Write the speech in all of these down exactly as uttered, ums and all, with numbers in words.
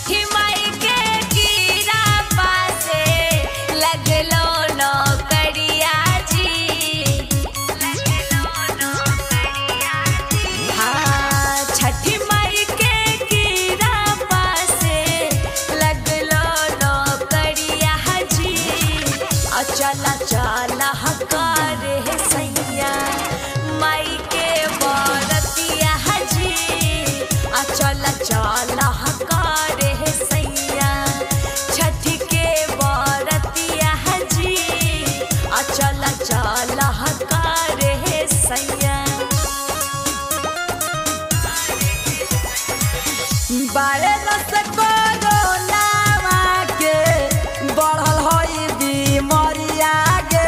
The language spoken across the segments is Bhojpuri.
छठी माई के कीरा पासे लगलो नौकरिया जी। हाँ छठी माई के कीरा पासे लगलो नौकरिया जी। आ चला चला हकार है सैया माई के बरतिया जी। आ चला चला हकार है सैया छठी के बरतिया जी। आ चला चला हकार है सैया। वायरस कोरोना के बढ़ल होई बीमारिया गे।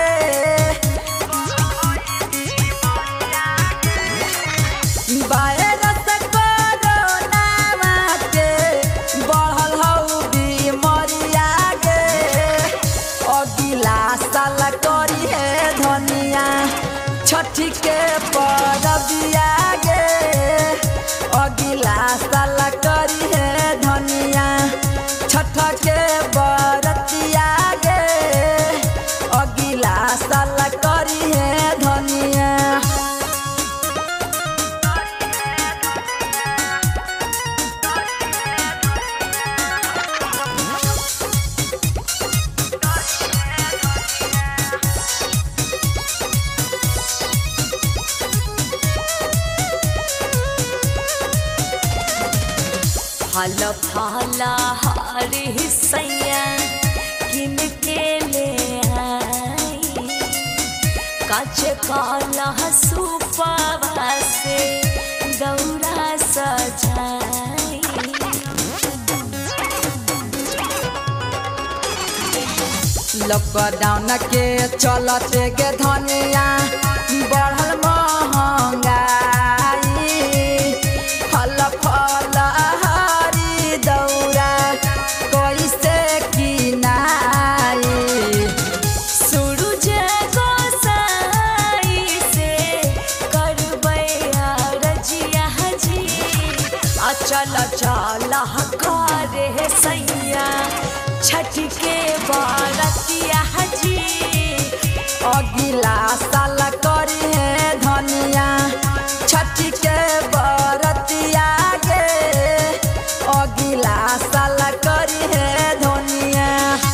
वायरस कोरोना के बढ़ल हो बीमारिया गे। अगिला साल करी है धनिया छठी के परबिया गे। अगिला साल करी है धनिया छठ के बरतिया गे। अगिला साल करी है धनिया। फल फल हरी सैया किन के ले आई। कच काला सुपवा से दौरा सजाई। लॉकडाउन के चलते के धनिया बढ़ल महंगाई। फल फल हरी दौरा कैसे किनाई। सूरज गोसाई से करबै अरजिया जी। आ चल चल हकार है सैया छठ के बरतिया जी। अगिला साल करी है धनिया छठ के बरतिया गे। अगिला साल करी है धनिया।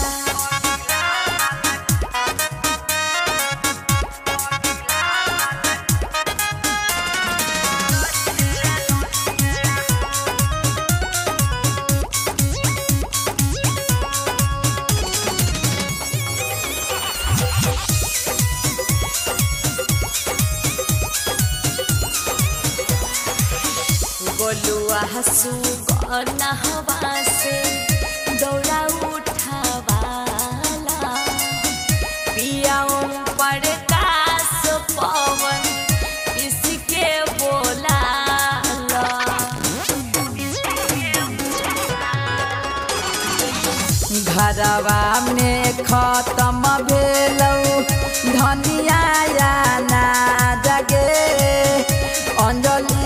गोलुआ हसू नहवा से दौड़ा उठावाला। पियाओं पर कास पवन इसके बोलाला। घरवा में खत्म भेलौ धनिया या ना जगे। अंजलि